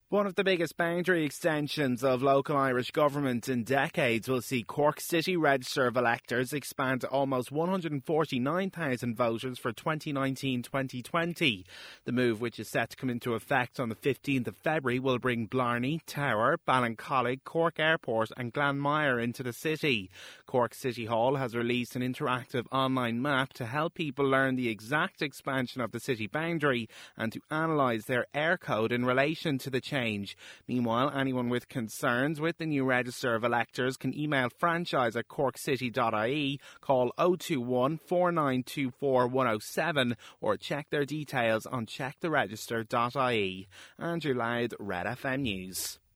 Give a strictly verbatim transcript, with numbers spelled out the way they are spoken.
One of the biggest boundary extensions of local Irish government in decades will see Cork City Register of Electors expand to almost one hundred forty-nine thousand voters for twenty nineteen twenty twenty. The move, which is set to come into effect on the fifteenth of February, will bring Blarney, Tower, Ballincollig, Cork Airport and Glanmire into the city. Cork City Hall has released an interactive online map to help people learn the exact expansion of the city boundary and to analyse their air code in relation to the change. Meanwhile, anyone with concerns with the new Register of Electors can email franchise at corkcity dot I E, call oh two one, four nine two four, one oh seven or check their details on check the register dot I E. Andrew Loud, Red F M News.